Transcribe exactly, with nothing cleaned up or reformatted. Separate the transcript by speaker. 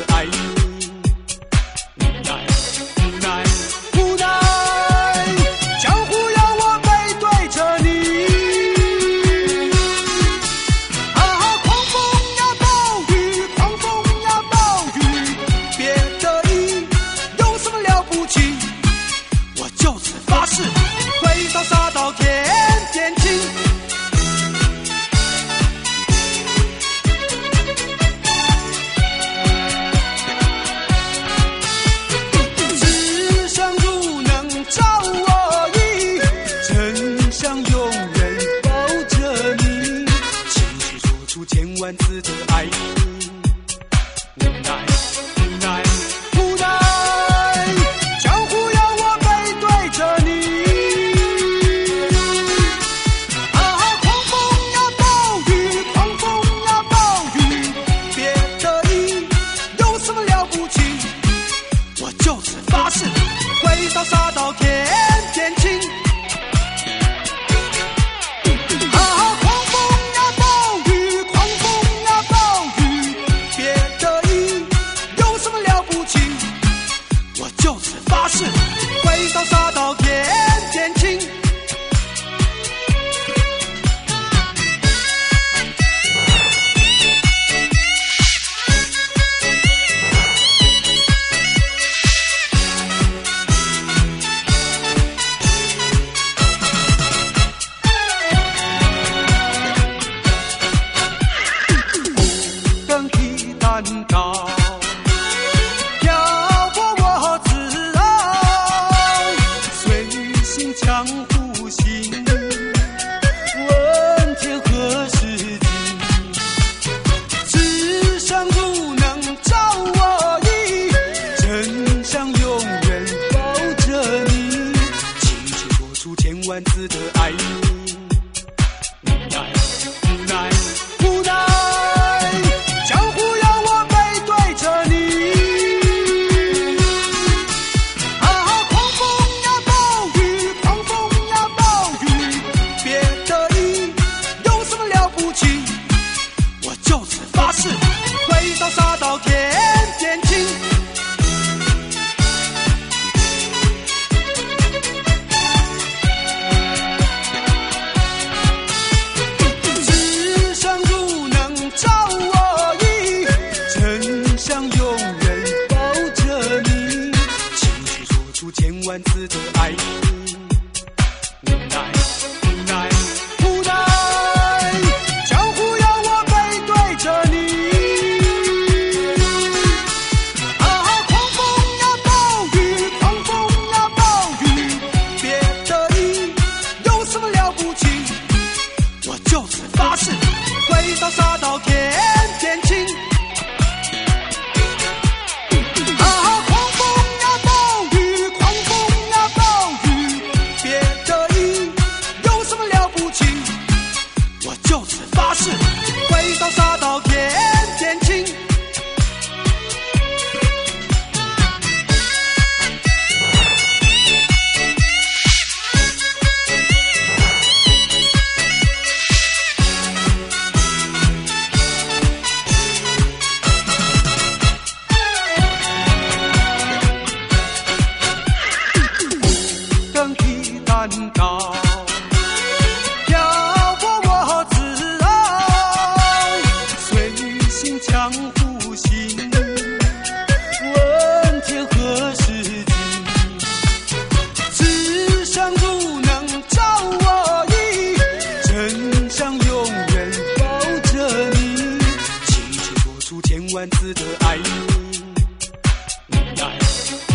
Speaker 1: 爱你，无奈无奈无奈，江湖要我背对着你。啊，狂风呀暴雨，狂风呀暴雨，别得意，有什么了不起？我就此发誓，挥手洒到天边晴。千万次的爱你，无奈无奈无奈，江湖要我背对着你。啊，狂风呀暴雨，狂风呀暴雨，别得意，有什么了不起？我就此发誓，挥手洒到天边晴。发誓，挥手洒到天边晴。登起蛋糕。江湖行，问天何时尽？纸上如能照我意，真相永远抱着你。轻轻说出千万次的爱你，无奈无奈无奈，江湖要我背对着你。发誓，挥手洒到天边晴。纸上如能照我意，真相永远抱着你。轻轻说出千万次的爱你，无奈无奈无奈。就此发誓，挥手洒到天边晴。啊，狂风呀暴雨，狂风呀暴雨，别得意，有什么了不起？我就此发誓，挥手洒到天边晴。蛋糕漂泊我自傲，随行江湖行，问天何时尽？纸上如能照我意，真相永远抱着你。轻轻说出千万次的爱你，无奈